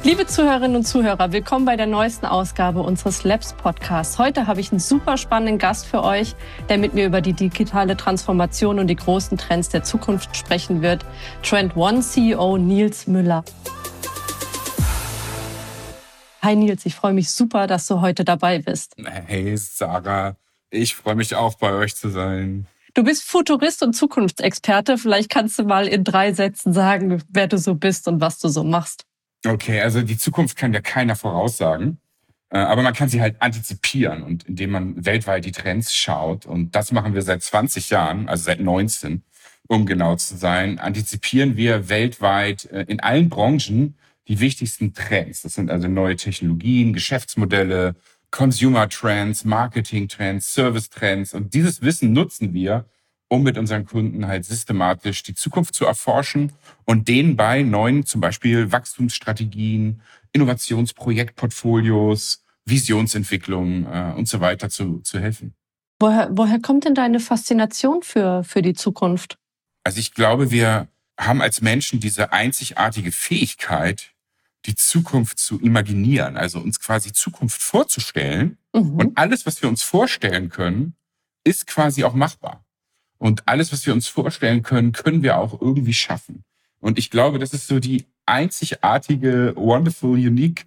Liebe Zuhörerinnen und Zuhörer, willkommen bei der neuesten Ausgabe unseres Labs Podcasts. Heute habe ich einen super spannenden Gast für euch, der mit mir über die digitale Transformation und die großen Trends der Zukunft sprechen wird. Trend One CEO Nils Müller. Hi Nils, ich freue mich super, dass du heute dabei bist. Hey Sarah, ich freue mich auch, bei euch zu sein. Du bist Futurist und Zukunftsexperte. Vielleicht kannst du mal in 3 Sätzen sagen, wer du so bist und was du so machst. Okay, also die Zukunft kann ja keiner voraussagen, aber man kann sie halt antizipieren, und indem man weltweit die Trends schaut, und das machen wir seit 20 Jahren, also seit 19, um genau zu sein, antizipieren wir weltweit in allen Branchen die wichtigsten Trends. Das sind also neue Technologien, Geschäftsmodelle, Consumer Trends, Marketing Trends, Service Trends, und dieses Wissen nutzen wir, um mit unseren Kunden halt systematisch die Zukunft zu erforschen und denen bei neuen, zum Beispiel Wachstumsstrategien, Innovationsprojektportfolios, Visionsentwicklung und so weiter zu helfen. Woher kommt denn deine Faszination für die Zukunft? Also ich glaube, wir haben als Menschen diese einzigartige Fähigkeit, die Zukunft zu imaginieren, also uns quasi Zukunft vorzustellen. Und alles, was wir uns vorstellen können, ist quasi auch machbar. Und alles, was wir uns vorstellen können, können wir auch irgendwie schaffen. Und ich glaube, das ist so die einzigartige, wonderful, unique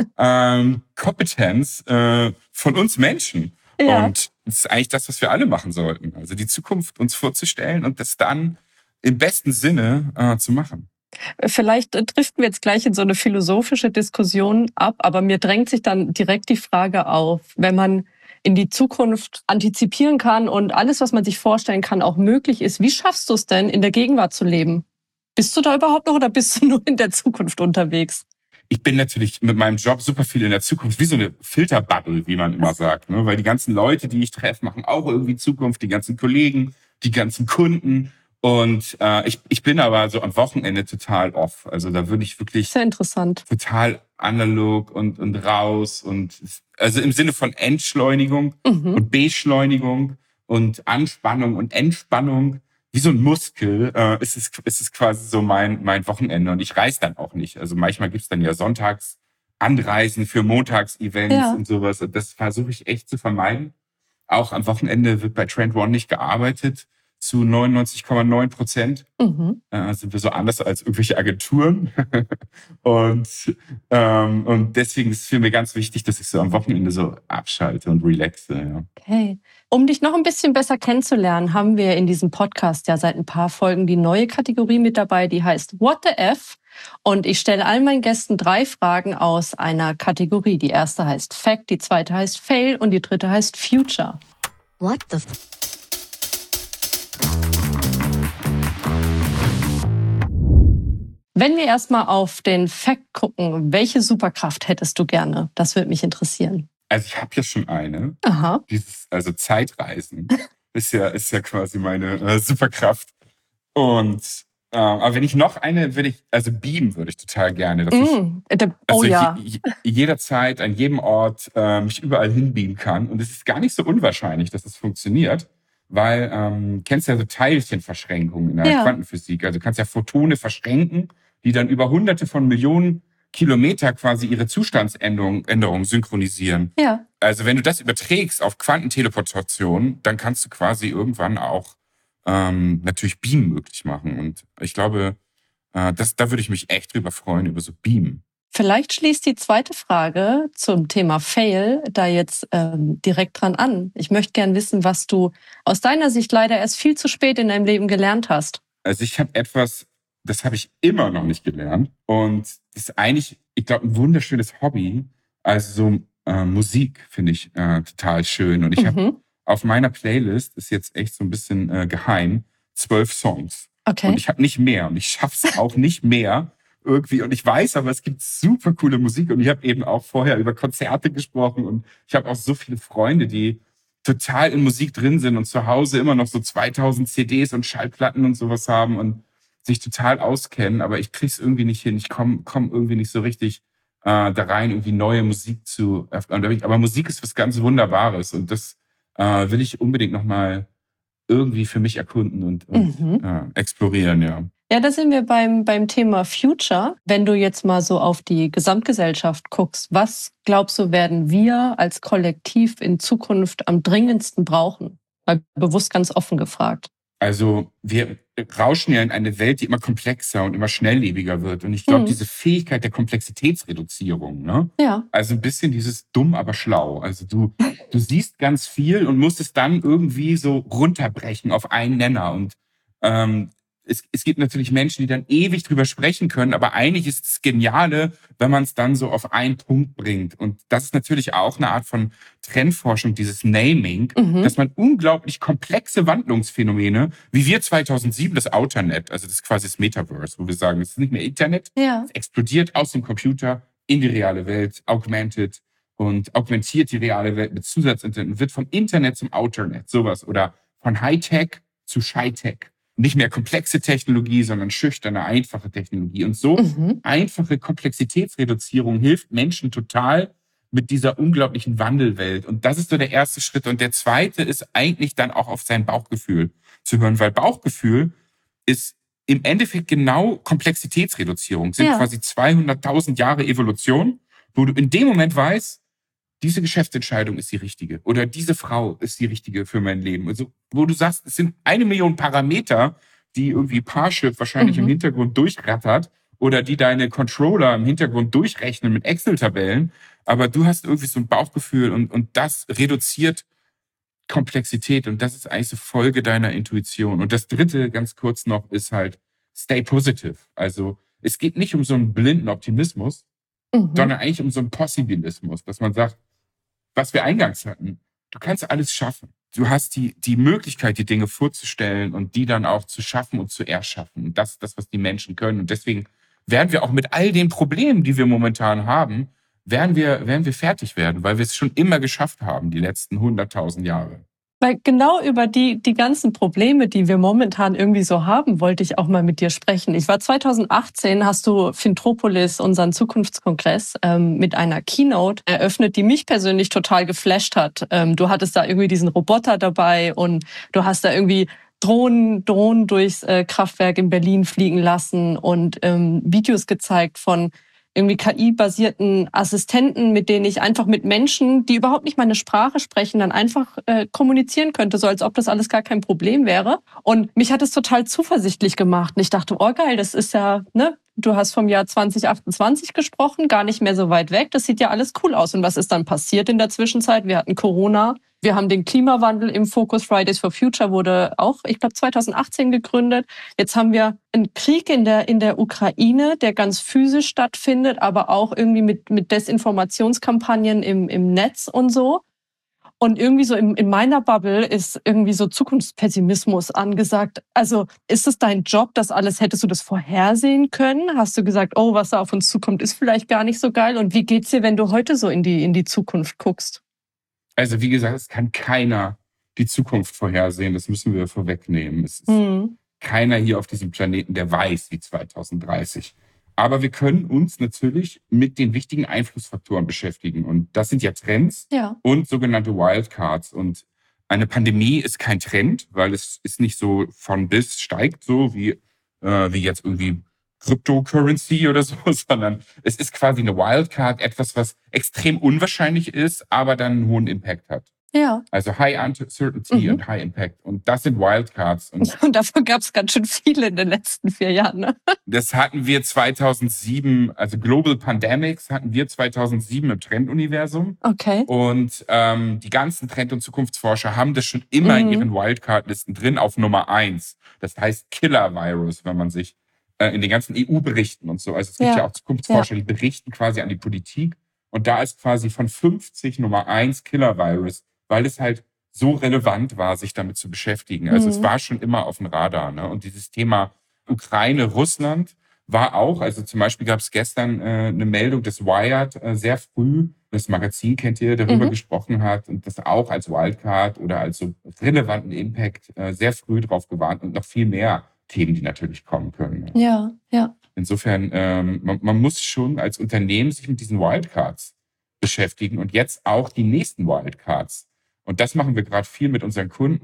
Kompetenz von uns Menschen. Ja. Und das ist eigentlich das, was wir alle machen sollten. Also die Zukunft uns vorzustellen und das dann im besten Sinne zu machen. Vielleicht driften wir jetzt gleich in so eine philosophische Diskussion ab, aber mir drängt sich dann direkt die Frage auf, wenn man in die Zukunft antizipieren kann und alles, was man sich vorstellen kann, auch möglich ist. Wie schaffst du es denn, in der Gegenwart zu leben? Bist du da überhaupt noch oder bist du nur in der Zukunft unterwegs? Ich bin natürlich mit meinem Job super viel in der Zukunft, wie so eine Filterbubble, wie man immer sagt. Ne? Weil die ganzen Leute, die ich treffe, machen auch irgendwie Zukunft, die ganzen Kollegen, die ganzen Kunden. Und ich bin aber so am Wochenende total off. Also da würde ich wirklich Sehr interessant. total analog und raus. Und also im Sinne von Entschleunigung und Beschleunigung und Anspannung und Entspannung. Wie so ein Muskel ist es quasi so mein Wochenende. Und ich reise dann auch nicht. Also manchmal gibt's dann ja sonntags Anreisen für Montagsevents und sowas. Und das versuche ich echt zu vermeiden. Auch am Wochenende wird bei Trend One nicht gearbeitet. Zu 99,9%. Sind wir so anders als irgendwelche Agenturen. und deswegen ist es für mich ganz wichtig, dass ich so am Wochenende so abschalte und relaxe. Ja. Okay. Um dich noch ein bisschen besser kennenzulernen, haben wir in diesem Podcast ja seit ein paar Folgen die neue Kategorie mit dabei, die heißt What the F? Und ich stelle all meinen Gästen 3 Fragen aus einer Kategorie. Die erste heißt Fact, die zweite heißt Fail und die dritte heißt Future. What the Wenn wir erstmal auf den Fact gucken, welche Superkraft hättest du gerne? Das würde mich interessieren. Also ich habe ja schon eine. Aha. Also Zeitreisen ist ja quasi meine Superkraft. Und aber wenn ich noch eine, beamen würde ich total gerne. Dass ich jederzeit, an jedem Ort mich überall hinbeamen kann. Und es ist gar nicht so unwahrscheinlich, dass das funktioniert. Weil, kennst ja so Teilchenverschränkungen in der Quantenphysik. Also du kannst ja Photone verschränken, die dann über Hunderte von Millionen Kilometer quasi ihre Zustandsänderung synchronisieren. Ja. Also wenn du das überträgst auf Quantenteleportation, dann kannst du quasi irgendwann auch natürlich Beamen möglich machen. Und ich glaube, da würde ich mich echt drüber freuen, über so Beamen. Vielleicht schließt die zweite Frage zum Thema Fail da jetzt direkt dran an. Ich möchte gern wissen, was du aus deiner Sicht leider erst viel zu spät in deinem Leben gelernt hast. Also ich habe etwas, das habe ich immer noch nicht gelernt. Und das ist eigentlich, ich glaube, ein wunderschönes Hobby. Also so Musik finde ich total schön. Und ich habe auf meiner Playlist, ist jetzt echt so ein bisschen geheim, 12 Songs. Okay. Und ich habe nicht mehr. Und ich schaffe es auch nicht mehr. Irgendwie, und ich weiß, aber es gibt super coole Musik, und ich habe eben auch vorher über Konzerte gesprochen, und ich habe auch so viele Freunde, die total in Musik drin sind und zu Hause immer noch so 2000 CDs und Schallplatten und sowas haben und sich total auskennen, aber ich krieg's irgendwie nicht hin. Ich komm irgendwie nicht so richtig da rein, irgendwie neue Musik zu öffnen. Aber Musik ist was ganz Wunderbares, und das will ich unbedingt nochmal irgendwie für mich erkunden und explorieren, ja. Ja, da sind wir beim Thema Future. Wenn du jetzt mal so auf die Gesamtgesellschaft guckst, was glaubst du, werden wir als Kollektiv in Zukunft am dringendsten brauchen? Mal bewusst ganz offen gefragt. Also wir rauschen ja in eine Welt, die immer komplexer und immer schnelllebiger wird. Und ich glaube, diese Fähigkeit der Komplexitätsreduzierung, ne? Ja. Also ein bisschen dieses dumm, aber schlau. Also du siehst ganz viel und musst es dann irgendwie so runterbrechen auf einen Nenner. Und es gibt natürlich Menschen, die dann ewig drüber sprechen können, aber eigentlich ist es Geniale, wenn man es dann so auf einen Punkt bringt. Und das ist natürlich auch eine Art von Trendforschung, dieses Naming, dass man unglaublich komplexe Wandlungsphänomene, wie wir 2007 das Outernet, also das ist quasi das Metaverse, wo wir sagen, es ist nicht mehr Internet, es explodiert aus dem Computer in die reale Welt, augmented und augmentiert die reale Welt mit Zusatzinternet und wird vom Internet zum Outernet, sowas. Oder von Hightech zu Shy-Tech. Nicht mehr komplexe Technologie, sondern schüchterne, einfache Technologie. Und so einfache Komplexitätsreduzierung hilft Menschen total mit dieser unglaublichen Wandelwelt. Und das ist so der erste Schritt. Und der zweite ist eigentlich dann auch auf sein Bauchgefühl zu hören, weil Bauchgefühl ist im Endeffekt genau Komplexitätsreduzierung. Sind quasi 200.000 Jahre Evolution, wo du in dem Moment weißt, diese Geschäftsentscheidung ist die richtige oder diese Frau ist die richtige für mein Leben. Also, wo du sagst, es sind 1 Million Parameter, die irgendwie Parship wahrscheinlich im Hintergrund durchrattert oder die deine Controller im Hintergrund durchrechnen mit Excel-Tabellen. Aber du hast irgendwie so ein Bauchgefühl und das reduziert Komplexität und das ist eigentlich so Folge deiner Intuition. Und das dritte, ganz kurz noch, ist halt stay positive. Also, es geht nicht um so einen blinden Optimismus, sondern eigentlich um so einen Possibilismus, dass man sagt, was wir eingangs hatten, du kannst alles schaffen. Du hast die Möglichkeit, die Dinge vorzustellen und die dann auch zu schaffen und zu erschaffen. Und das ist das, was die Menschen können. Und deswegen werden wir auch mit all den Problemen, die wir momentan haben, werden wir fertig werden, weil wir es schon immer geschafft haben, die letzten 100.000 Jahre. Weil genau über die ganzen Probleme, die wir momentan irgendwie so haben, wollte ich auch mal mit dir sprechen. Ich war 2018, hast du Fintropolis, unseren Zukunftskongress, mit einer Keynote eröffnet, die mich persönlich total geflasht hat. Du hattest da irgendwie diesen Roboter dabei und du hast da irgendwie Drohnen durchs Kraftwerk in Berlin fliegen lassen und Videos gezeigt von irgendwie KI-basierten Assistenten, mit denen ich einfach mit Menschen, die überhaupt nicht meine Sprache sprechen, dann einfach kommunizieren könnte, so als ob das alles gar kein Problem wäre. Und mich hat es total zuversichtlich gemacht. Und ich dachte, oh geil, das ist ja, ne, du hast vom Jahr 2028 gesprochen, gar nicht mehr so weit weg. Das sieht ja alles cool aus. Und was ist dann passiert in der Zwischenzeit? Wir hatten Corona. Wir haben den Klimawandel im Fokus. Fridays for Future wurde auch, ich glaube, 2018 gegründet. Jetzt haben wir einen Krieg in der Ukraine, der ganz physisch stattfindet, aber auch irgendwie mit Desinformationskampagnen im Netz und so. Und irgendwie so in meiner Bubble ist irgendwie so Zukunftspessimismus angesagt. Also ist es dein Job, das alles, hättest du das vorhersehen können? Hast du gesagt, oh, was da auf uns zukommt, ist vielleicht gar nicht so geil? Und wie geht's dir, wenn du heute so in die Zukunft guckst? Also wie gesagt, es kann keiner die Zukunft vorhersehen. Das müssen wir vorwegnehmen. Es ist keiner hier auf diesem Planeten, der weiß, wie 2030. Aber wir können uns natürlich mit den wichtigen Einflussfaktoren beschäftigen. Und das sind ja Trends und sogenannte Wildcards. Und eine Pandemie ist kein Trend, weil es ist nicht so von bis steigt so wie jetzt irgendwie Cryptocurrency oder so, sondern es ist quasi eine Wildcard, etwas, was extrem unwahrscheinlich ist, aber dann einen hohen Impact hat. Ja. Also High Uncertainty und High Impact. Und das sind Wildcards. Und davon gab es ganz schön viele in den letzten 4 Jahren. Ne? Das hatten wir 2007, also Global Pandemics hatten wir 2007 im Trenduniversum. Okay. Und die ganzen Trend- und Zukunftsforscher haben das schon immer in ihren Wildcard-Listen drin auf Nummer 1. Das heißt Killer-Virus, wenn man sich in den ganzen EU-Berichten und so. Also es gibt ja auch Zukunftsforscher, die berichten quasi an die Politik. Und da ist quasi von 50 Nummer 1 Killer-Virus, weil es halt so relevant war, sich damit zu beschäftigen. Also es war schon immer auf dem Radar. Ne? Und dieses Thema Ukraine, Russland war auch, also zum Beispiel gab es gestern eine Meldung des Wired sehr früh, das Magazin kennt ihr, darüber gesprochen hat und das auch als Wildcard oder als so relevanten Impact sehr früh drauf gewarnt und noch viel mehr Themen, die natürlich kommen können. Ne? Ja, ja. Insofern, man muss schon als Unternehmen sich mit diesen Wildcards beschäftigen und jetzt auch die nächsten Wildcards. Und das machen wir gerade viel mit unseren Kunden,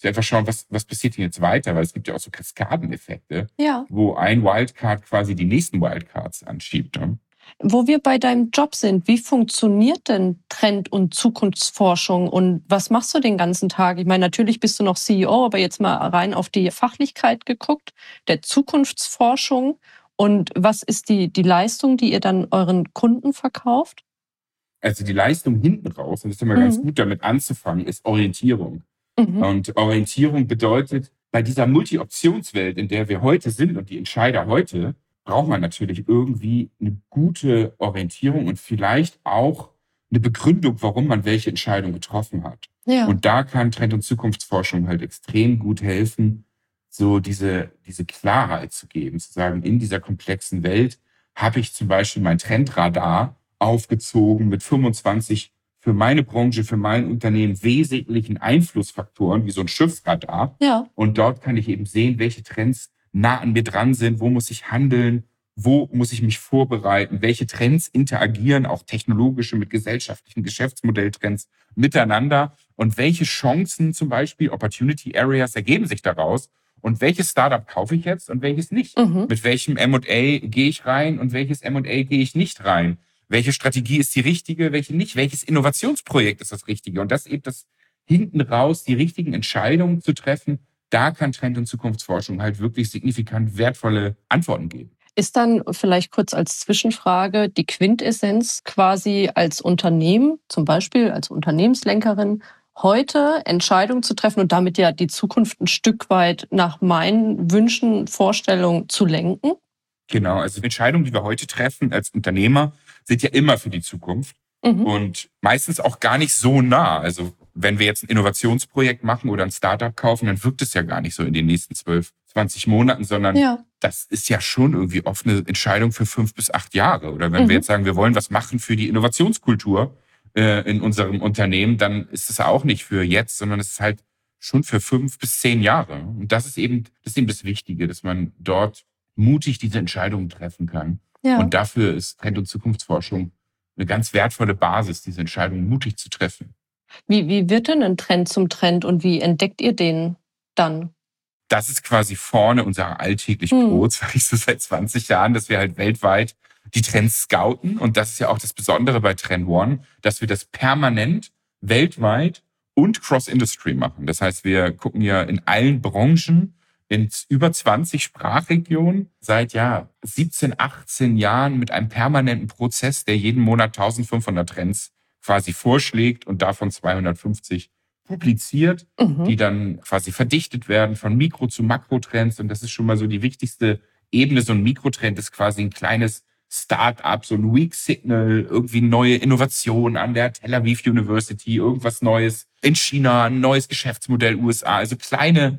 Sie einfach schauen, was passiert denn jetzt weiter, weil es gibt ja auch so Kaskadeneffekte, Ja. wo ein Wildcard quasi die nächsten Wildcards anschiebt. Ne? Wo wir bei deinem Job sind, wie funktioniert denn Trend- und Zukunftsforschung und was machst du den ganzen Tag? Ich meine, natürlich bist du noch CEO, aber jetzt mal rein auf die Fachlichkeit geguckt, der Zukunftsforschung. Und was ist die Leistung, die ihr dann euren Kunden verkauft? Also die Leistung hinten raus, und das ist immer ganz gut damit anzufangen, ist Orientierung. Mhm. Und Orientierung bedeutet, bei dieser Multi-Optionswelt, in der wir heute sind und die Entscheider heute, braucht man natürlich irgendwie eine gute Orientierung und vielleicht auch eine Begründung, warum man welche Entscheidung getroffen hat. Ja. Und da kann Trend- und Zukunftsforschung halt extrem gut helfen, so diese Klarheit zu geben, zu sagen, in dieser komplexen Welt habe ich zum Beispiel mein Trendradar aufgezogen mit 25 für meine Branche, für mein Unternehmen wesentlichen Einflussfaktoren, wie so ein Schiffsradar. Ja. Und dort kann ich eben sehen, welche Trends nah an mir dran sind, wo muss ich handeln, wo muss ich mich vorbereiten, welche Trends interagieren, auch technologische mit gesellschaftlichen Geschäftsmodelltrends miteinander und welche Chancen zum Beispiel, Opportunity Areas ergeben sich daraus und welches Startup kaufe ich jetzt und welches nicht. Mhm. Mit welchem M&A gehe ich rein und welches M&A gehe ich nicht rein. Welche Strategie ist die richtige, welche nicht? Welches Innovationsprojekt ist das Richtige? Und das eben das hinten raus, die richtigen Entscheidungen zu treffen, da kann Trend- und Zukunftsforschung halt wirklich signifikant wertvolle Antworten geben. Ist dann vielleicht kurz als Zwischenfrage die Quintessenz quasi als Unternehmen, zum Beispiel als Unternehmenslenkerin, heute Entscheidungen zu treffen und damit ja die Zukunft ein Stück weit nach meinen Wünschen, Vorstellungen zu lenken? Genau, also Entscheidungen, die wir heute treffen als Unternehmer, sind ja immer für die Zukunft und meistens auch gar nicht so nah. Also wenn wir jetzt ein Innovationsprojekt machen oder ein Startup kaufen, dann wirkt es ja gar nicht so in den nächsten 12, 20 Monaten, sondern das ist ja schon irgendwie oft eine Entscheidung für 5 bis 8 Jahre. Oder wenn wir jetzt sagen, wir wollen was machen für die Innovationskultur in unserem Unternehmen, dann ist es auch nicht für jetzt, sondern es ist halt schon für 5 bis 10 Jahre. Und das ist eben das Wichtige, dass man dort mutig diese Entscheidungen treffen kann. Ja. Und dafür ist Trend- und Zukunftsforschung eine ganz wertvolle Basis, diese Entscheidungen mutig zu treffen. Wie wird denn ein Trend zum Trend und wie entdeckt ihr den dann? Das ist quasi vorne unser alltäglich Brot, sage ich so seit 20 Jahren, dass wir halt weltweit die Trends scouten. Und das ist ja auch das Besondere bei Trend One, dass wir das permanent weltweit und Cross-Industry machen. Das heißt, wir gucken ja in allen Branchen in über 20 Sprachregionen seit 17, 18 Jahren mit einem permanenten Prozess, der jeden Monat 1500 Trends quasi vorschlägt und davon 250 publiziert, die dann quasi verdichtet werden von Mikro- zu Makrotrends. Und das ist schon mal so die wichtigste Ebene. So ein Mikrotrend ist quasi ein kleines Start-up, so ein Weak Signal, irgendwie neue Innovation an der Tel Aviv University, irgendwas Neues in China, ein neues Geschäftsmodell USA. Also kleine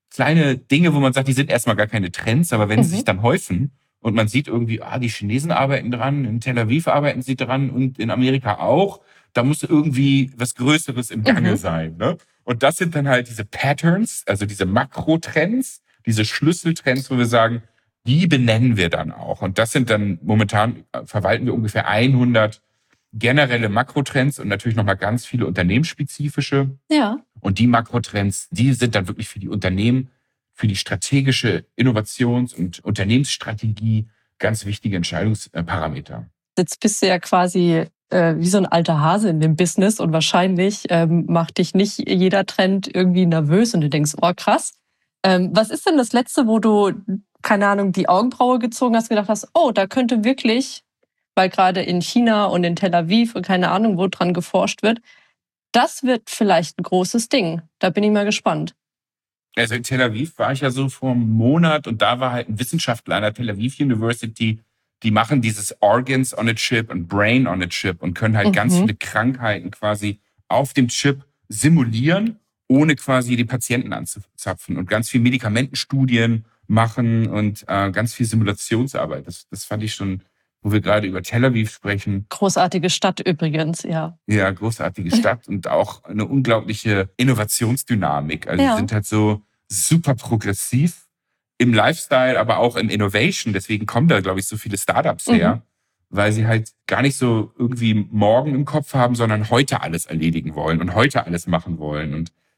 Dinge, wo man sagt, die sind erstmal gar keine Trends, aber wenn sie sich dann häufen und man sieht irgendwie, die Chinesen arbeiten dran, in Tel Aviv arbeiten sie dran und in Amerika auch, da muss irgendwie was Größeres im Gange sein. Ne? Und das sind dann halt diese Patterns, also diese Makrotrends, diese Schlüsseltrends, wo wir sagen, die benennen wir dann auch. Und das sind dann, momentan verwalten wir ungefähr 100 generelle Makrotrends und natürlich nochmal ganz viele unternehmensspezifische. Ja. Und die Makrotrends, die sind dann wirklich für die Unternehmen, für die strategische Innovations- und Unternehmensstrategie ganz wichtige Entscheidungsparameter. Jetzt bist du ja quasi wie so ein alter Hase in dem Business und wahrscheinlich macht dich nicht jeder Trend irgendwie nervös und du denkst, oh krass. Was ist denn das Letzte, wo du, keine Ahnung, die Augenbraue gezogen hast, gedacht hast, oh, da könnte wirklich, weil gerade in China und in Tel Aviv und keine Ahnung, wo dran geforscht wird, das wird vielleicht ein großes Ding. Da bin ich mal gespannt. Also in Tel Aviv war ich ja so vor einem Monat und da war halt ein Wissenschaftler an der Tel Aviv University, die machen dieses Organs on a Chip und Brain on a Chip und können halt ganz viele Krankheiten quasi auf dem Chip simulieren, ohne quasi die Patienten anzuzapfen und ganz viel Medikamentenstudien machen und ganz viel Simulationsarbeit. Das fand ich schon, wo wir gerade über Tel Aviv sprechen. Großartige Stadt übrigens, ja. Ja, großartige Stadt und auch eine unglaubliche Innovationsdynamik. Also sie sind halt so super progressiv im Lifestyle, aber auch im Innovation. Deswegen kommen da, glaube ich, so viele Startups her, weil sie halt gar nicht so irgendwie morgen im Kopf haben, sondern heute alles erledigen wollen und heute alles machen wollen. Und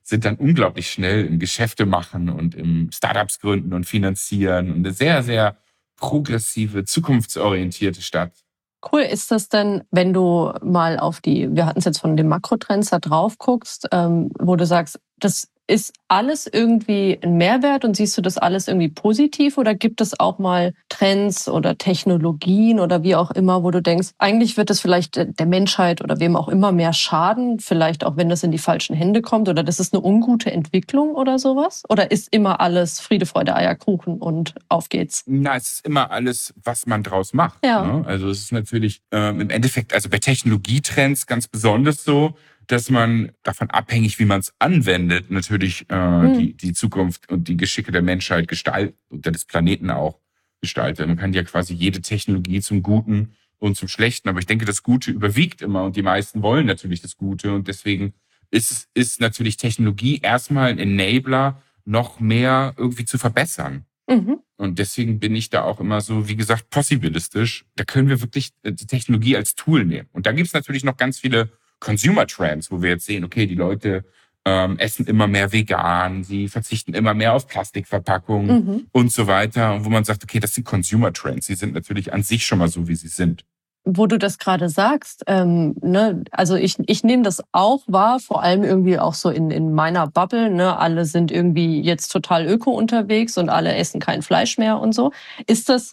sind dann unglaublich schnell im Geschäfte machen und im Startups gründen und finanzieren. Und eine sehr, sehr progressive, zukunftsorientierte Stadt. Cool, ist das denn, wenn du mal auf wir hatten es jetzt von den Makrotrends da drauf guckst, wo du sagst, das ist alles irgendwie ein Mehrwert und siehst du das alles irgendwie positiv oder gibt es auch mal Trends oder Technologien oder wie auch immer, wo du denkst, eigentlich wird es vielleicht der Menschheit oder wem auch immer mehr schaden, vielleicht auch wenn das in die falschen Hände kommt oder das ist eine ungute Entwicklung oder sowas? Oder ist immer alles Friede, Freude, Eierkuchen und auf geht's? Na, es ist immer alles, was man draus macht. Ja. Ne? Also es ist natürlich im Endeffekt, also bei Technologietrends ganz besonders so, dass man davon abhängig, wie man es anwendet, natürlich die Zukunft und die Geschicke der Menschheit gestaltet und des Planeten auch gestaltet. Man kann ja quasi jede Technologie zum Guten und zum Schlechten, aber ich denke, das Gute überwiegt immer und die meisten wollen natürlich das Gute und deswegen ist natürlich Technologie erstmal ein Enabler, noch mehr irgendwie zu verbessern. Mhm. Und deswegen bin ich da auch immer so, wie gesagt, possibilistisch. Da können wir wirklich die Technologie als Tool nehmen. Und da gibt es natürlich noch ganz viele Consumer Trends, wo wir jetzt sehen, okay, die Leute essen immer mehr vegan, sie verzichten immer mehr auf Plastikverpackungen und so weiter. Und wo man sagt, okay, das sind Consumer Trends. Sie sind natürlich an sich schon mal so, wie sie sind. Wo du das gerade sagst, ne, also ich nehme das auch wahr, vor allem irgendwie auch so in meiner Bubble, ne, alle sind irgendwie jetzt total öko unterwegs und alle essen kein Fleisch mehr und so. Ist das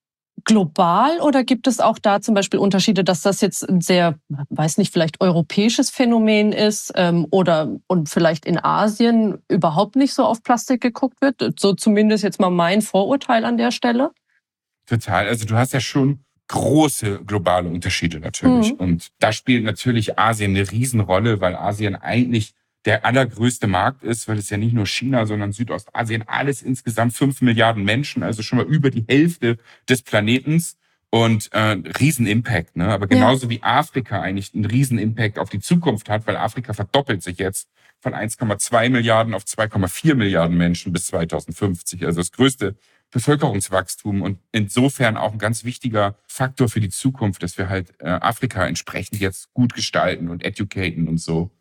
global oder gibt es auch da zum Beispiel Unterschiede, dass das jetzt ein sehr, weiß nicht, vielleicht europäisches Phänomen ist und vielleicht in Asien überhaupt nicht so auf Plastik geguckt wird? So zumindest jetzt mal mein Vorurteil an der Stelle. Total. Also du hast ja schon große globale Unterschiede natürlich. Und da spielt natürlich Asien eine Riesenrolle, weil Asien eigentlich der allergrößte Markt ist, weil es ja nicht nur China, sondern Südostasien, alles insgesamt 5 Milliarden Menschen, also schon mal über die Hälfte des Planetens und Riesenimpact. Ne? Aber genauso wie Afrika eigentlich einen Riesenimpact auf die Zukunft hat, weil Afrika verdoppelt sich jetzt von 1,2 Milliarden auf 2,4 Milliarden Menschen bis 2050. Also das größte Bevölkerungswachstum und insofern auch ein ganz wichtiger Faktor für die Zukunft, dass wir halt Afrika entsprechend jetzt gut gestalten und educaten und so.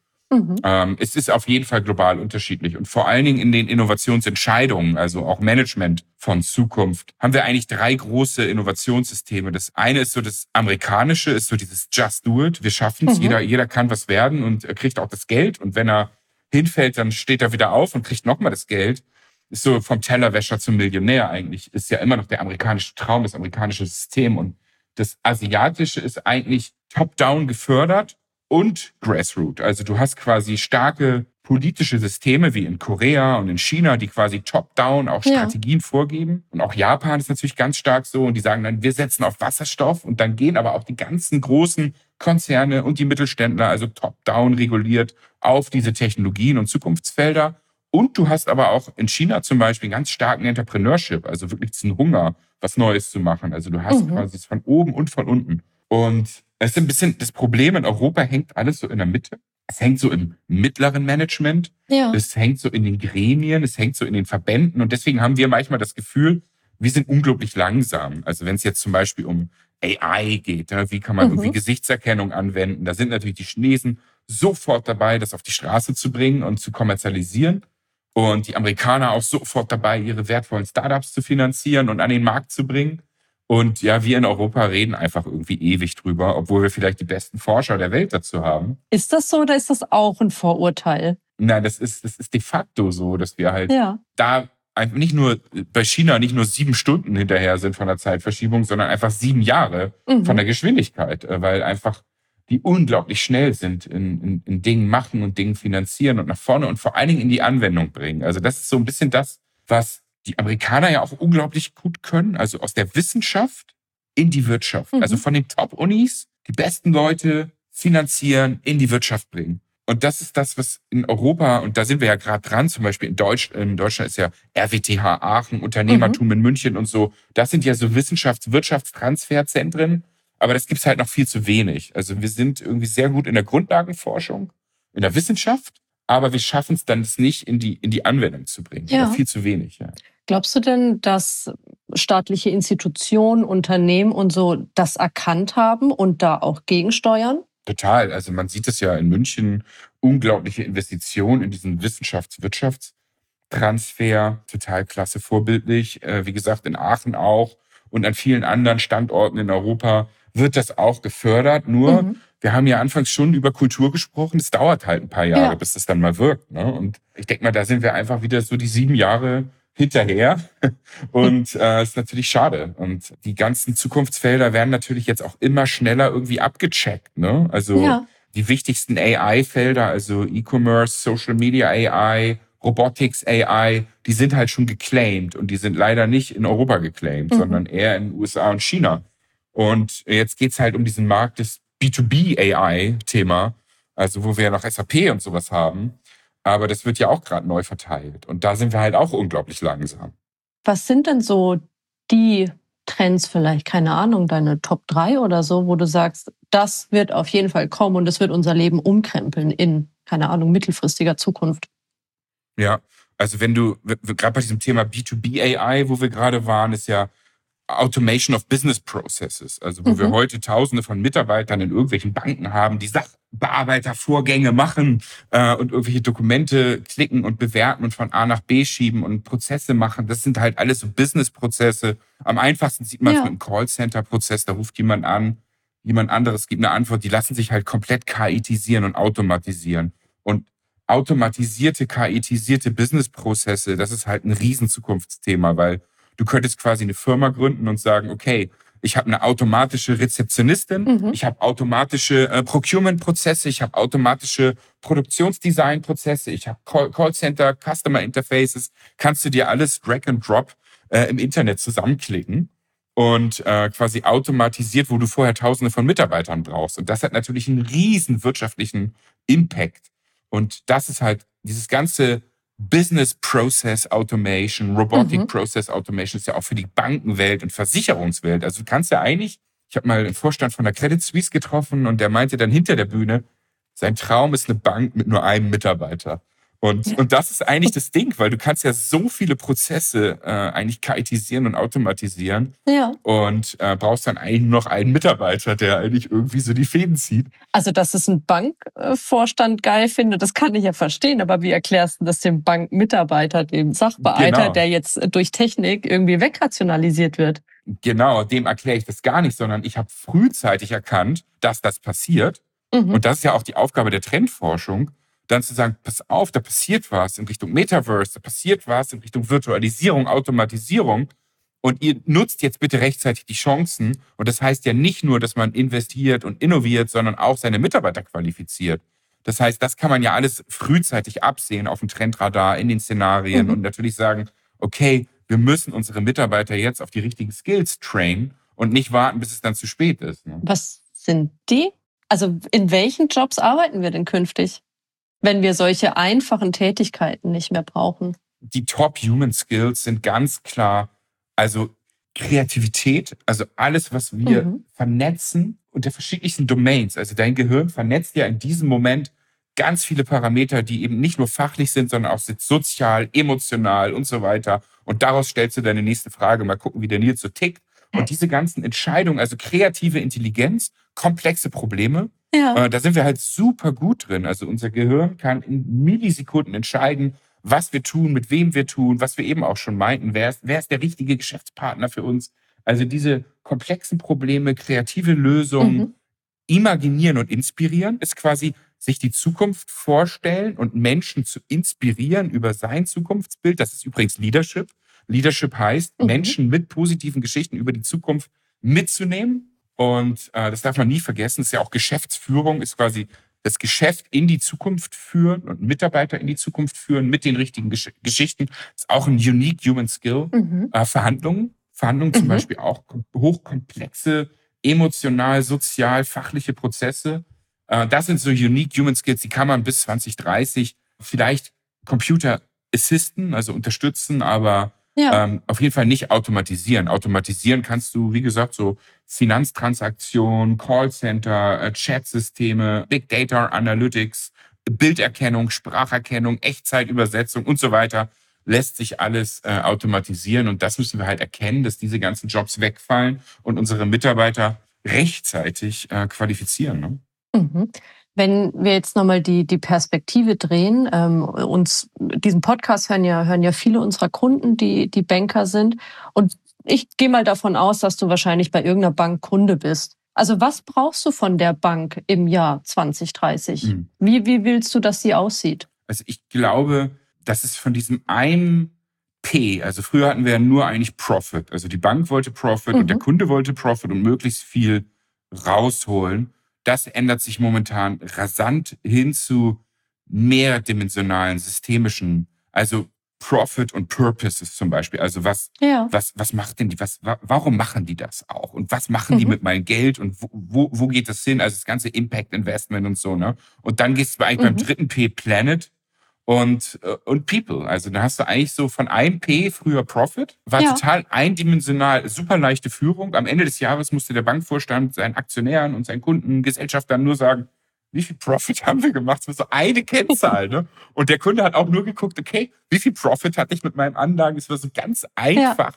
Es ist auf jeden Fall global unterschiedlich und vor allen Dingen in den Innovationsentscheidungen, also auch Management von Zukunft, haben wir eigentlich 3 große Innovationssysteme. Das eine ist so das amerikanische, ist so dieses Just Do It. Wir schaffen es, jeder kann was werden und kriegt auch das Geld und wenn er hinfällt, dann steht er wieder auf und kriegt nochmal das Geld. Ist so vom Tellerwäscher zum Millionär eigentlich. Ist ja immer noch der amerikanische Traum, das amerikanische System. Und das asiatische ist eigentlich top-down gefördert und Grassroot. Also du hast quasi starke politische Systeme wie in Korea und in China, die quasi top-down auch Strategien vorgeben. Und auch Japan ist natürlich ganz stark so. Und die sagen dann, wir setzen auf Wasserstoff. Und dann gehen aber auch die ganzen großen Konzerne und die Mittelständler, also top-down reguliert, auf diese Technologien und Zukunftsfelder. Und du hast aber auch in China zum Beispiel ganz starken Entrepreneurship, also wirklich diesen Hunger, was Neues zu machen. Also du hast quasi es von oben und von unten. Und es ist ein bisschen das Problem, in Europa hängt alles so in der Mitte. Es hängt so im mittleren Management. Ja. Es hängt so in den Gremien. Es hängt so in den Verbänden. Und deswegen haben wir manchmal das Gefühl, wir sind unglaublich langsam. Also wenn es jetzt zum Beispiel um AI geht, wie kann man irgendwie Gesichtserkennung anwenden? Da sind natürlich die Chinesen sofort dabei, das auf die Straße zu bringen und zu kommerzialisieren. Und die Amerikaner auch sofort dabei, ihre wertvollen Startups zu finanzieren und an den Markt zu bringen. Und ja, wir in Europa reden einfach irgendwie ewig drüber, obwohl wir vielleicht die besten Forscher der Welt dazu haben. Ist das so oder ist das auch ein Vorurteil? Nein, das ist de facto so, dass wir halt da einfach nicht nur bei China nicht nur 7 Stunden hinterher sind von der Zeitverschiebung, sondern einfach 7 Jahre von der Geschwindigkeit, weil einfach die unglaublich schnell sind in Dingen machen und Dingen finanzieren und nach vorne und vor allen Dingen in die Anwendung bringen. Also das ist so ein bisschen das, was die Amerikaner ja auch unglaublich gut können, also aus der Wissenschaft in die Wirtschaft. Also von den Top-Unis die besten Leute finanzieren, in die Wirtschaft bringen. Und das ist das, was in Europa, und da sind wir ja gerade dran, zum Beispiel in Deutschland ist ja RWTH Aachen, Unternehmertum in München und so. Das sind ja so Wirtschaftstransferzentren, aber das gibt's halt noch viel zu wenig. Also wir sind irgendwie sehr gut in der Grundlagenforschung, in der Wissenschaft, aber wir schaffen es dann nicht in die Anwendung zu bringen. Ja. Oder viel zu wenig, ja. Glaubst du denn, dass staatliche Institutionen, Unternehmen und so das erkannt haben und da auch gegensteuern? Total. Also man sieht es ja in München unglaubliche Investition in diesen Wissenschafts-Wirtschaftstransfer. Total klasse, vorbildlich. Wie gesagt, in Aachen auch und an vielen anderen Standorten in Europa wird das auch gefördert. Nur, wir haben ja anfangs schon über Kultur gesprochen. Es dauert halt ein paar Jahre, bis das dann mal wirkt. Ne? Und ich denke mal, da sind wir einfach wieder so die 7 Jahre hinterher. Und ist natürlich schade. Und die ganzen Zukunftsfelder werden natürlich jetzt auch immer schneller irgendwie abgecheckt. Ne? Also die wichtigsten AI-Felder, also E-Commerce, Social Media AI, Robotics AI, die sind halt schon geclaimed und die sind leider nicht in Europa geclaimed, sondern eher in den USA und China. Und jetzt geht's halt um diesen Markt des B2B AI-Thema, also wo wir ja noch SAP und sowas haben. Aber das wird ja auch gerade neu verteilt. Und da sind wir halt auch unglaublich langsam. Was sind denn so die Trends vielleicht, keine Ahnung, deine Top 3 oder so, wo du sagst, das wird auf jeden Fall kommen und das wird unser Leben umkrempeln in, keine Ahnung, mittelfristiger Zukunft? Ja, also wenn du, gerade bei diesem Thema B2B AI, wo wir gerade waren, ist ja Automation of Business Processes, also wo wir heute Tausende von Mitarbeitern in irgendwelchen Banken haben, die Sachbearbeitervorgänge machen und irgendwelche Dokumente klicken und bewerten und von A nach B schieben und Prozesse machen. Das sind halt alles so Business-Prozesse. Am einfachsten sieht man es mit einem Callcenter-Prozess, da ruft jemand an, jemand anderes gibt eine Antwort, die lassen sich halt komplett KI-tisieren und automatisieren. Und automatisierte, KI-tisierte Business-Prozesse, das ist halt ein Riesenzukunftsthema, weil du könntest quasi eine Firma gründen und sagen, okay, ich habe eine automatische Rezeptionistin, ich habe automatische Procurement-Prozesse, ich habe automatische Produktionsdesign-Prozesse, ich habe Callcenter, Customer Interfaces, kannst du dir alles Drag and Drop im Internet zusammenklicken und quasi automatisiert, wo du vorher Tausende von Mitarbeitern brauchst. Und das hat natürlich einen riesen wirtschaftlichen Impact. Und das ist halt dieses ganze Business Process Automation, Robotic Process Automation ist ja auch für die Bankenwelt und Versicherungswelt. Also du kannst ja eigentlich, ich habe mal den Vorstand von der Credit Suisse getroffen und der meinte dann hinter der Bühne, sein Traum ist eine Bank mit nur einem Mitarbeiter. Und das ist eigentlich das Ding, weil du kannst ja so viele Prozesse eigentlich KI-tisieren und automatisieren und brauchst dann eigentlich nur noch einen Mitarbeiter, der eigentlich irgendwie so die Fäden zieht. Also, dass es ein Bankvorstand geil findet, das kann ich ja verstehen, aber wie erklärst du das dem Bankmitarbeiter, dem Sachbearbeiter, der jetzt durch Technik irgendwie wegrationalisiert wird? Genau, dem erkläre ich das gar nicht, sondern ich habe frühzeitig erkannt, dass das passiert. Und das ist ja auch die Aufgabe der Trendforschung, dann zu sagen, pass auf, da passiert was in Richtung Metaverse, da passiert was in Richtung Virtualisierung, Automatisierung. Und ihr nutzt jetzt bitte rechtzeitig die Chancen. Und das heißt ja nicht nur, dass man investiert und innoviert, sondern auch seine Mitarbeiter qualifiziert. Das heißt, das kann man ja alles frühzeitig absehen auf dem Trendradar, in den Szenarien und natürlich sagen, okay, wir müssen unsere Mitarbeiter jetzt auf die richtigen Skills trainen und nicht warten, bis es dann zu spät ist. Ne? Was sind die? Also in welchen Jobs arbeiten wir denn künftig, wenn wir solche einfachen Tätigkeiten nicht mehr brauchen? Die Top-Human Skills sind ganz klar, also Kreativität, also alles, was wir vernetzen unter verschiedensten Domains. Also dein Gehirn vernetzt ja in diesem Moment ganz viele Parameter, die eben nicht nur fachlich sind, sondern auch sozial, emotional und so weiter. Und daraus stellst du deine nächste Frage. Mal gucken, wie der Nils so tickt. Und diese ganzen Entscheidungen, also kreative Intelligenz, komplexe Probleme, da sind wir halt super gut drin. Also unser Gehirn kann in Millisekunden entscheiden, was wir tun, mit wem wir tun, was wir eben auch schon meinten. Wer ist der richtige Geschäftspartner für uns? Also diese komplexen Probleme, kreative Lösungen, imaginieren und inspirieren, ist quasi sich die Zukunft vorstellen und Menschen zu inspirieren über sein Zukunftsbild. Das ist übrigens Leadership. Leadership heißt, Menschen mit positiven Geschichten über die Zukunft mitzunehmen. Und das darf man nie vergessen. Das ist ja auch Geschäftsführung, ist quasi das Geschäft in die Zukunft führen und Mitarbeiter in die Zukunft führen mit den richtigen Geschichten. Das ist auch ein unique human skill. Verhandlungen zum Beispiel auch hochkomplexe, emotional, sozial, fachliche Prozesse. Das sind so unique human skills, die kann man bis 2030 vielleicht Computer assisten, also unterstützen, aber auf jeden Fall nicht automatisieren. Automatisieren kannst du, wie gesagt, so Finanztransaktionen, Callcenter, Chatsysteme, Big Data Analytics, Bilderkennung, Spracherkennung, Echtzeitübersetzung und so weiter. Lässt sich alles automatisieren. Und das müssen wir halt erkennen, dass diese ganzen Jobs wegfallen und unsere Mitarbeiter rechtzeitig qualifizieren. Ne? Wenn wir jetzt nochmal die Perspektive drehen, diesen Podcast hören ja viele unserer Kunden, die Banker sind. Und ich gehe mal davon aus, dass du wahrscheinlich bei irgendeiner Bank Kunde bist. Also was brauchst du von der Bank im Jahr 2030? Wie willst du, dass sie aussieht? Also ich glaube, dass es von diesem einen P, also früher hatten wir ja nur eigentlich Profit. Also die Bank wollte Profit und der Kunde wollte Profit und möglichst viel rausholen. Das ändert sich momentan rasant hin zu mehrdimensionalen, systemischen, also Profit und Purpose ist zum Beispiel. Also was macht denn die, warum machen die das auch? Und was machen die mit meinem Geld und wo geht das hin? Also das ganze Impact Investment und so, ne? Und dann gehst du eigentlich beim dritten P, Planet und People. Also da hast du eigentlich so von einem P, früher Profit, war total eindimensional, super leichte Führung. Am Ende des Jahres musste der Bankvorstand seinen Aktionären und seinen Kunden, Gesellschaftern nur sagen, wie viel Profit haben wir gemacht? Das war so eine Kennzahl, ne? Und der Kunde hat auch nur geguckt, okay, wie viel Profit hatte ich mit meinen Anlagen? Es war so ganz einfach.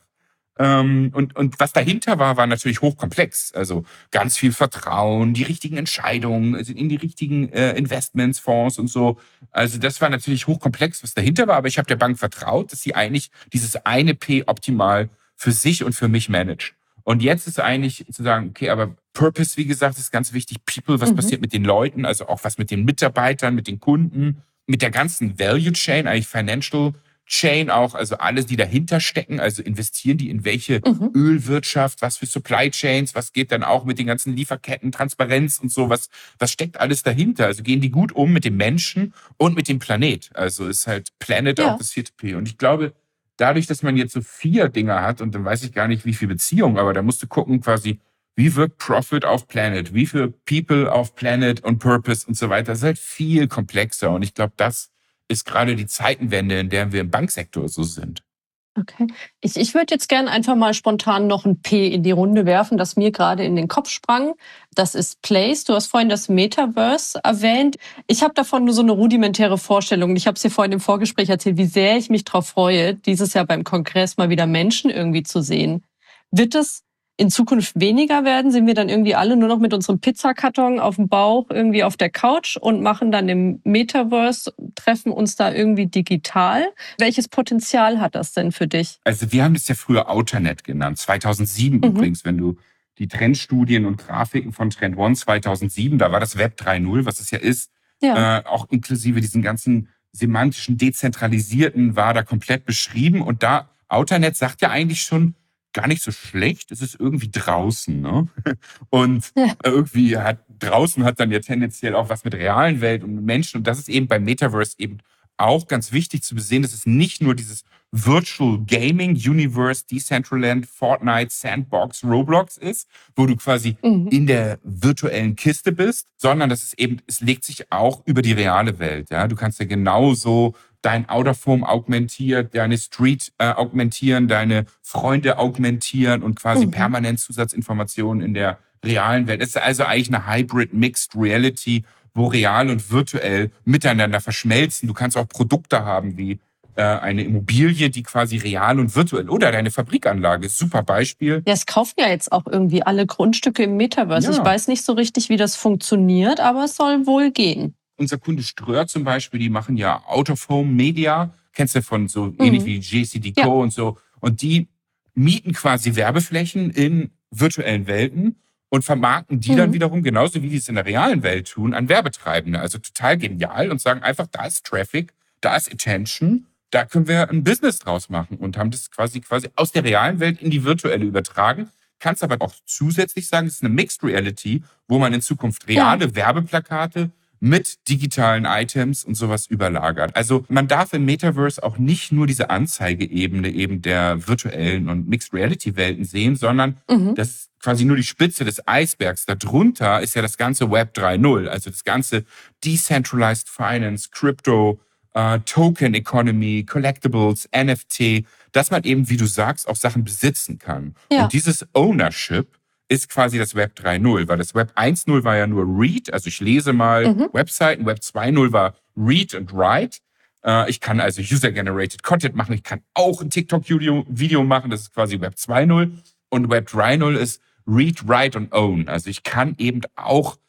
Und was dahinter war natürlich hochkomplex. Also ganz viel Vertrauen, die richtigen Entscheidungen in die richtigen Investments, Fonds und so. Also das war natürlich hochkomplex, was dahinter war. Aber ich habe der Bank vertraut, dass sie eigentlich dieses eine P optimal für sich und für mich managt. Und jetzt ist eigentlich zu sagen, okay, aber Purpose, wie gesagt, ist ganz wichtig. People, was passiert mit den Leuten, also auch was mit den Mitarbeitern, mit den Kunden, mit der ganzen Value Chain, eigentlich Financial Chain auch, also alles, die dahinter stecken, also investieren die in welche Ölwirtschaft, was für Supply Chains, was geht dann auch mit den ganzen Lieferketten, Transparenz und so, was steckt alles dahinter? Also gehen die gut um mit dem Menschen und mit dem Planet. Also ist halt Planet auch das vierte P. Und ich glaube, dadurch, dass man jetzt so 4 Dinger hat und dann weiß ich gar nicht, wie viel Beziehung, aber da musst du gucken quasi, wie wirkt Profit auf Planet, wie viel People auf Planet und Purpose und so weiter. Das ist halt viel komplexer und ich glaube, das ist gerade die Zeitenwende, in der wir im Banksektor so sind. Okay. Ich würde jetzt gerne einfach mal spontan noch ein P in die Runde werfen, das mir gerade in den Kopf sprang. Das ist Place. Du hast vorhin das Metaverse erwähnt. Ich habe davon nur so eine rudimentäre Vorstellung. Ich habe es dir vorhin im Vorgespräch erzählt, wie sehr ich mich darauf freue, dieses Jahr beim Kongress mal wieder Menschen irgendwie zu sehen. Wird es in Zukunft weniger werden? Sind wir dann irgendwie alle nur noch mit unserem Pizzakarton auf dem Bauch irgendwie auf der Couch und machen dann im Metaverse, treffen uns da irgendwie digital? Welches Potenzial hat das denn für dich? Also wir haben das ja früher Outernet genannt, 2007 übrigens, wenn du die Trendstudien und Grafiken von Trend One 2007, da war das Web 3.0, was es ja ist, auch inklusive diesen ganzen semantischen, dezentralisierten, war da komplett beschrieben. Und da, Outernet sagt ja eigentlich schon, gar nicht so schlecht, es ist irgendwie draußen, ne? Und irgendwie draußen hat dann ja tendenziell auch was mit realen Welt und Menschen. Und das ist eben beim Metaverse eben auch ganz wichtig zu sehen, dass es nicht nur dieses Virtual Gaming Universe, Decentraland, Fortnite, Sandbox, Roblox ist, wo du quasi in der virtuellen Kiste bist, sondern dass es legt sich auch über die reale Welt. Ja? Du kannst ja genauso dein Outerform augmentieren, deine Street augmentieren, deine Freunde augmentieren und quasi permanent Zusatzinformationen in der realen Welt. Es ist also eigentlich eine Hybrid Mixed Reality, wo real und virtuell miteinander verschmelzen. Du kannst auch Produkte haben wie eine Immobilie, die quasi real und virtuell oder deine Fabrikanlage. Super Beispiel. Ja, es kaufen ja jetzt auch irgendwie alle Grundstücke im Metaverse. Ja. Ich weiß nicht so richtig, wie das funktioniert, aber es soll wohl gehen. Unser Kunde Ströer zum Beispiel, die machen ja Out-of-Home Media. Kennst du von so ähnlich wie JCDecaux und so. Und die mieten quasi Werbeflächen in virtuellen Welten und vermarkten die dann wiederum, genauso wie die es in der realen Welt tun, an Werbetreibende. Also total genial und sagen einfach, da ist Traffic, da ist Attention, da können wir ein Business draus machen und haben das quasi aus der realen Welt in die virtuelle übertragen. Kannst aber auch zusätzlich sagen, es ist eine Mixed Reality, wo man in Zukunft reale Werbeplakate mit digitalen Items und sowas überlagert. Also man darf im Metaverse auch nicht nur diese Anzeigeebene eben der virtuellen und Mixed Reality Welten sehen, sondern das ist quasi nur die Spitze des Eisbergs. Darunter ist ja das ganze Web 3.0, also das ganze Decentralized Finance, Crypto, Token Economy, Collectibles, NFT, dass man eben, wie du sagst, auch Sachen besitzen kann. Ja. Und dieses Ownership ist quasi das Web 3.0, weil das Web 1.0 war ja nur Read, also ich lese mal Webseiten, Web 2.0 war Read and Write. Ich kann also User-Generated Content machen, ich kann auch ein TikTok-Video machen, das ist quasi Web 2.0. Und Web 3.0 ist Read, Write und Own. Also ich kann eben auch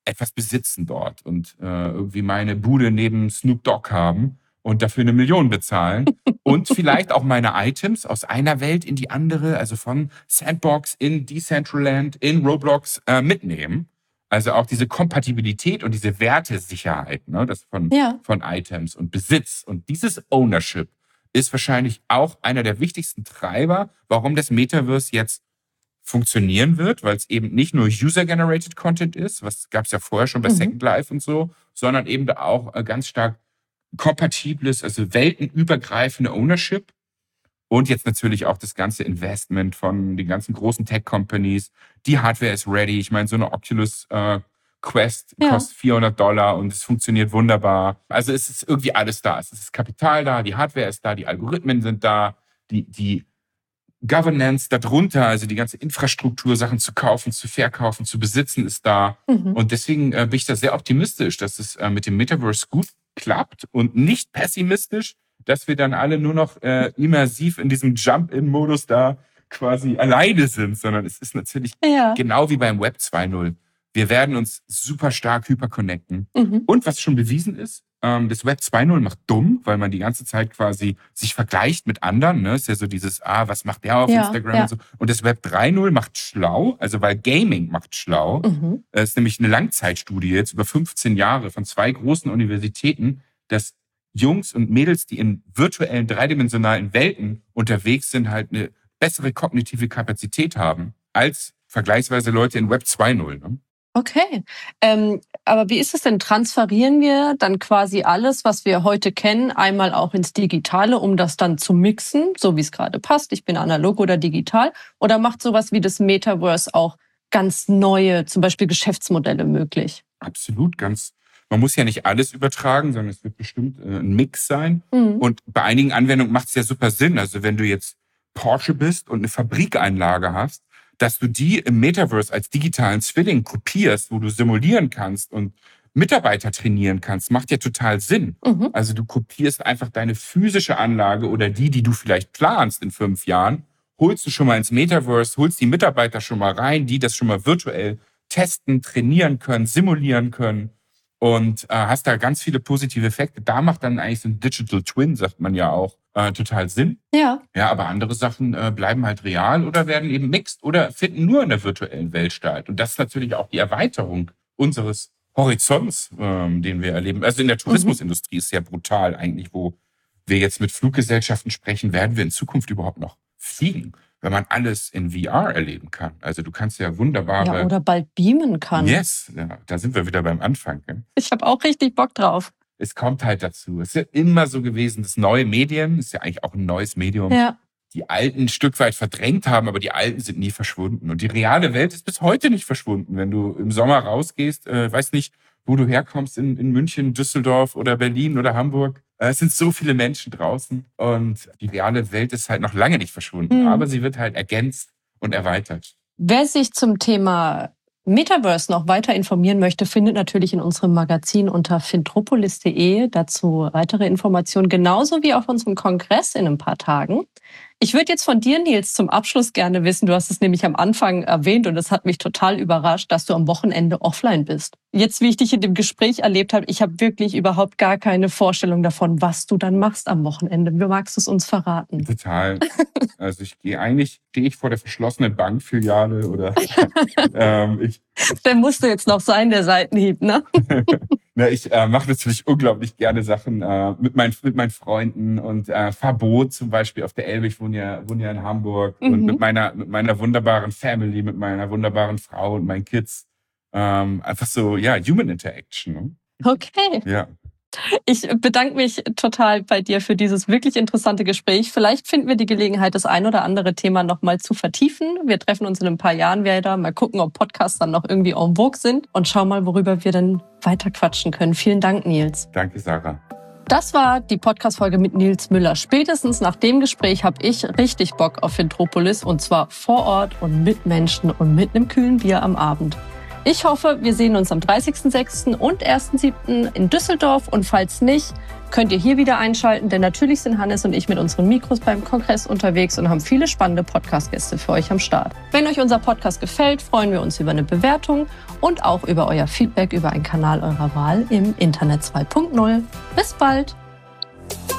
etwas besitzen dort und irgendwie meine Bude neben Snoop Dogg haben und dafür 1 Million bezahlen und vielleicht auch meine Items aus einer Welt in die andere, also von Sandbox in Decentraland, in Roblox mitnehmen. Also auch diese Kompatibilität und diese Wertesicherheit, ne, das von Items und Besitz und dieses Ownership ist wahrscheinlich auch einer der wichtigsten Treiber, warum das Metaverse jetzt funktionieren wird, weil es eben nicht nur User-Generated Content ist, was gab es ja vorher schon bei Second Life und so, sondern eben auch ganz stark kompatibles, also weltenübergreifende Ownership und jetzt natürlich auch das ganze Investment von den ganzen großen Tech-Companies. Die Hardware ist ready. Ich meine, so eine Oculus Quest kostet $400 und es funktioniert wunderbar. Also es ist irgendwie alles da. Es ist Kapital da, die Hardware ist da, die Algorithmen sind da, die Governance darunter, also die ganze Infrastruktur, Sachen zu kaufen, zu verkaufen, zu besitzen, ist da. Und deswegen bin ich da sehr optimistisch, dass es mit dem Metaverse gut klappt und nicht pessimistisch, dass wir dann alle nur noch immersiv in diesem Jump-in-Modus da quasi alleine sind, sondern es ist natürlich genau wie beim Web 2.0. Wir werden uns super stark hyperconnecten. Und was schon bewiesen ist, das Web 2.0 macht dumm, weil man die ganze Zeit quasi sich vergleicht mit anderen. Ne? Ist ja so dieses, was macht der auf Instagram und so. Und das Web 3.0 macht schlau, also weil Gaming macht schlau. Das ist nämlich eine Langzeitstudie jetzt über 15 Jahre von 2 großen Universitäten, dass Jungs und Mädels, die in virtuellen, dreidimensionalen Welten unterwegs sind, halt eine bessere kognitive Kapazität haben als vergleichsweise Leute in Web 2.0. Ne? Okay, aber wie ist es denn? Transferieren wir dann quasi alles, was wir heute kennen, einmal auch ins Digitale, um das dann zu mixen, so wie es gerade passt? Ich bin analog oder digital. Oder macht sowas wie das Metaverse auch ganz neue, zum Beispiel Geschäftsmodelle möglich? Absolut, man muss ja nicht alles übertragen, sondern es wird bestimmt ein Mix sein. Und bei einigen Anwendungen macht es ja super Sinn. Also wenn du jetzt Porsche bist und eine Fabrikeinlage hast, dass du die im Metaverse als digitalen Zwilling kopierst, wo du simulieren kannst und Mitarbeiter trainieren kannst, macht ja total Sinn. Also du kopierst einfach deine physische Anlage oder die du vielleicht planst in 5 Jahren, holst du schon mal ins Metaverse, holst die Mitarbeiter schon mal rein, die das schon mal virtuell testen, trainieren können, simulieren können und hast da ganz viele positive Effekte. Da macht dann eigentlich so ein Digital Twin, sagt man ja auch, total Sinn. Ja, aber andere Sachen bleiben halt real oder werden eben mixed oder finden nur in der virtuellen Welt statt. Und das ist natürlich auch die Erweiterung unseres Horizonts, den wir erleben. Also in der Tourismusindustrie ist ja brutal eigentlich, wo wir jetzt mit Fluggesellschaften sprechen, werden wir in Zukunft überhaupt noch fliegen, wenn man alles in VR erleben kann. Also du kannst ja wunderbare... Ja, oder bald beamen kann. Yes, ja, da sind wir wieder beim Anfang. Gell? Ich habe auch richtig Bock drauf. Es kommt halt dazu. Es ist ja immer so gewesen, dass neue Medien, ist ja eigentlich auch ein neues Medium, die Alten ein Stück weit verdrängt haben, aber die Alten sind nie verschwunden. Und die reale Welt ist bis heute nicht verschwunden. Wenn du im Sommer rausgehst, weiß nicht, wo du herkommst, in München, Düsseldorf oder Berlin oder Hamburg. Es sind so viele Menschen draußen und die reale Welt ist halt noch lange nicht verschwunden, aber sie wird halt ergänzt und erweitert. Wer sich zum Thema Metaverse noch weiter informieren möchte, findet natürlich in unserem Magazin unter fintropolis.de dazu weitere Informationen, genauso wie auf unserem Kongress in ein paar Tagen. Ich würde jetzt von dir, Nils, zum Abschluss gerne wissen, du hast es nämlich am Anfang erwähnt und es hat mich total überrascht, dass du am Wochenende offline bist. Jetzt, wie ich dich in dem Gespräch erlebt habe, ich habe wirklich überhaupt gar keine Vorstellung davon, was du dann machst am Wochenende. Wie magst du es uns verraten? Total. Also stehe ich vor der verschlossenen Bankfiliale oder Der musste jetzt noch sein, der Seitenhieb, ne? Ich mache natürlich unglaublich gerne Sachen mit meinen Freunden und fahr Boot zum Beispiel auf der Elbe. Ich wohne ja in Hamburg und mit meiner wunderbaren Family, mit meiner wunderbaren Frau und meinen Kids. Einfach so, Human Interaction. Ne? Okay. Ja. Ich bedanke mich total bei dir für dieses wirklich interessante Gespräch. Vielleicht finden wir die Gelegenheit, das ein oder andere Thema noch mal zu vertiefen. Wir treffen uns in ein paar Jahren wieder. Mal gucken, ob Podcasts dann noch irgendwie en vogue sind. Und schauen mal, worüber wir dann weiter quatschen können. Vielen Dank, Nils. Danke, Sarah. Das war die Podcast-Folge mit Nils Müller. Spätestens nach dem Gespräch habe ich richtig Bock auf Fintropolis. Und zwar vor Ort und mit Menschen und mit einem kühlen Bier am Abend. Ich hoffe, wir sehen uns am 30.06. und 1.07. in Düsseldorf. Und falls nicht, könnt ihr hier wieder einschalten, denn natürlich sind Hannes und ich mit unseren Mikros beim Kongress unterwegs und haben viele spannende Podcast-Gäste für euch am Start. Wenn euch unser Podcast gefällt, freuen wir uns über eine Bewertung und auch über euer Feedback über einen Kanal eurer Wahl im Internet 2.0. Bis bald!